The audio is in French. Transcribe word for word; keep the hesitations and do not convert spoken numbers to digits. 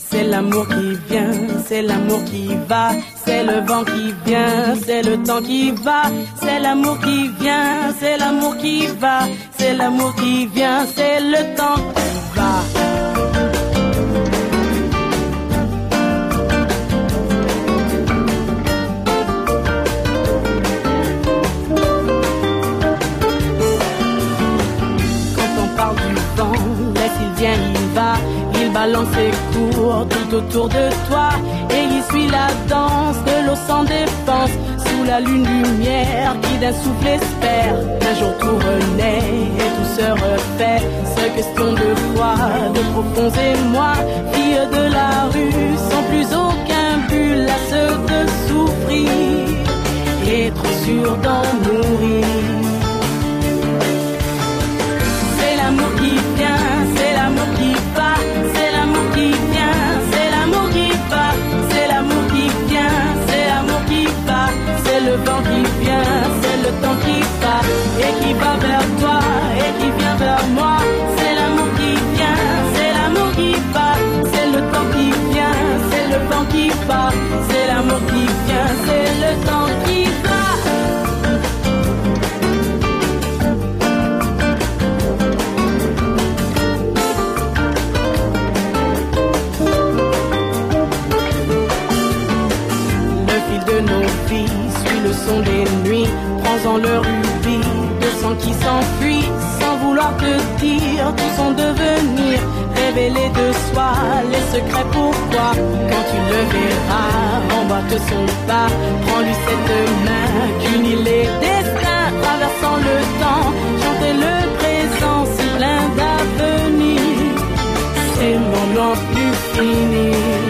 C'est l'amour qui vient, c'est l'amour qui va, c'est le vent qui vient, c'est le temps qui va, c'est l'amour qui vient, c'est l'amour qui va, c'est l'amour qui vient, c'est le temps qui va. Quand on parle du vent, laisse-il vient, il va. Il balance ses cours tout autour de toi et il suit la danse de l'eau sans défense sous la lune lumière qui d'un souffle espère qu'un jour tout renaît et tout se refait. C'est question de foi, de profonds émois, fille de la rue sans plus aucun but, lasse de souffrir et trop sûr d'en mourir. C'est l'amour qui vient, c'est l'amour qui va, c'est l'amour qui vient, c'est l'amour qui va, c'est l'amour qui vient, c'est l'amour qui va, c'est le vent qui vient, c'est le temps qui va, et qui va vers toi, et qui vient vers moi, c'est l'amour qui vient, c'est l'amour qui va, c'est le temps qui vient, c'est le vent qui va, c'est l'amour qui vient, c'est le temps qui va. De nos vies, suis le son des nuits, prends-en le rubis, de sang qui s'enfuit, sans vouloir te dire tout son devenir, révéler de soi les secrets pourquoi, quand tu le verras, emboîte son pas, prends-lui cette main, qu'unit les destins, traversant le temps, chanter le présent, si plein d'avenir, c'est mon nom plus fini.